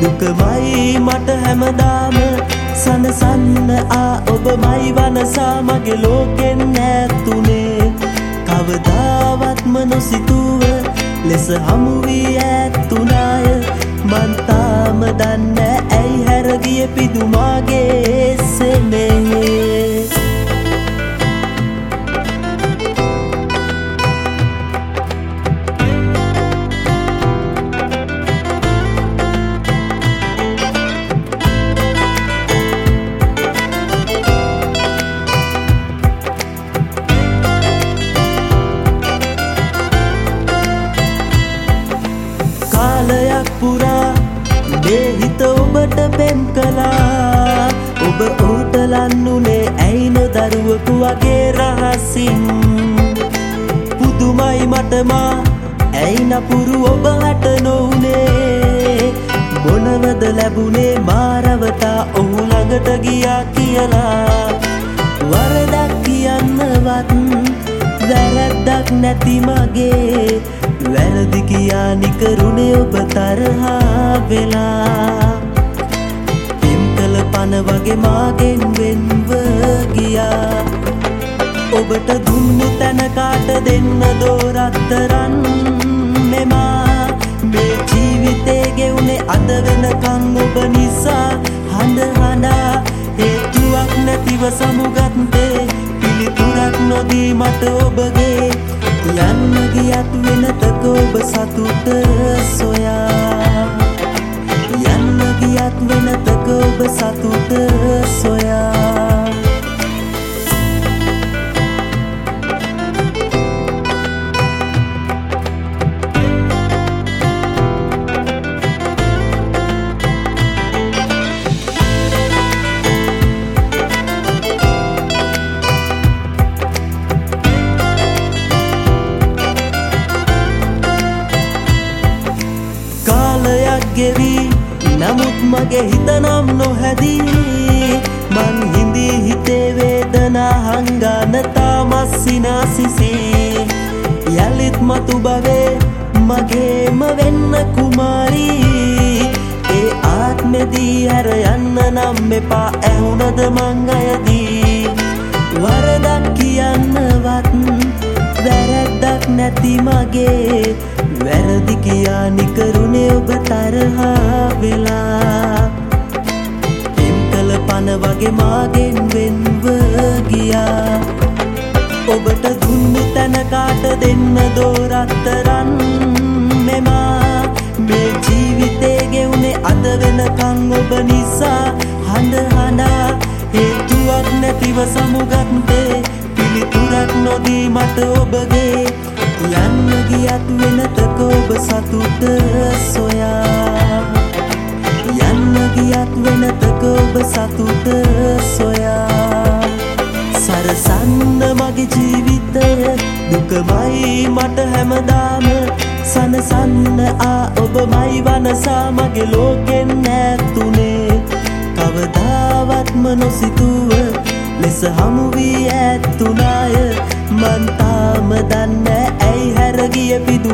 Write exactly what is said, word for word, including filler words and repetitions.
දුකමයි මට හැමදාම සනසන්න ආ ඔබමයි වනසා මගේ ලෝකෙන් ඈතුනේ කවදාවත්ම නොසිතුව ලෙස හමු වී ඈතුනාය මන් තාම දන්නේ ඇයි හැරගිය පිදුමාගේ සෙනෙහේ කාලයක් පුරා මේ හිත ඔබට පෙම් කළා ඔබ ඌට ලන්නුනේ ඇයි නොදරුවකු වගේ රහසින් පුදුමයි මටමා ඇයි නපුරු ඔබ හට නොඋනේ මොනවද ලැබුණේ මාරවතා ඔහු ළඟට ගියා කියලා වරදක් කියන්නවත් වැරද්දක් නැති මගේ වැරදි කියා නිකරුණේ ඔබ තරහා වෙලා පෙම් කළ පන වගේ මාගෙන් වෙන්ව ගියා ඔබට දුන්නු තැන කාට දෙන්න දෝරත්තරන් මෙමා මේ ජීවිතේ ගෙවුනේ අද වෙනකන් ඔබ නිසා හඬ හඬා හේතුවක් නැතිව සමුගත්තේ පිළිතුරක් නොදී මට ඔබගේ යන්න ගියත් වෙනතක ඔබ සතුට සොයා යන්න ගියත් වෙනතක ඔබ සතුට සොයා ගෙවි නමුත් මගේ හිත නම් නොහැදී මං හිඳී හිතේ වේදනා හංගන තාමත් සිනාසිසේ යලිත් මතු බවේ මගේම වෙන්න කුමාරී ඒ ආත්මෙදී හැර යන්න නම් එපා ඇහුනද මං අයදී වරදක් කියන්නවත් වැරද්දක් නැති මගේ වැරදි කියා නිකරුණේ ඔබ තරහා වෙලා පෙම් කළ පන වගේ මාගෙන් වෙන්ව ගියා ඔබට දුන්නු තැන කාට දෙන්න දෝරත්තරන් මෙමා මේ ජීවිතේ ගෙවුනේ අද වෙනකන් ඔබ නිසා හඬ හඬා හේතුවක් නැතිව සමුගත්තේ පිළිතුරක් නොදී මට ඔබගේ යන්න ගියත් වෙනතක ඔබ සතුට සොයා යන්න ගියත් වෙනතක ඔබ සතුට සොයා සරසන්න මගේ ජීවිතය දුකමයි මට හැමදාම සනසන්න ආ ඔබමයි වනසා මගේ ලෝකෙන් ඈතුනේ කවදාවත්ම නොසිතුව ලෙස හමු වී ඈතුනාය මන් තාම දන්නේ ඇයි හැරගිය පිදු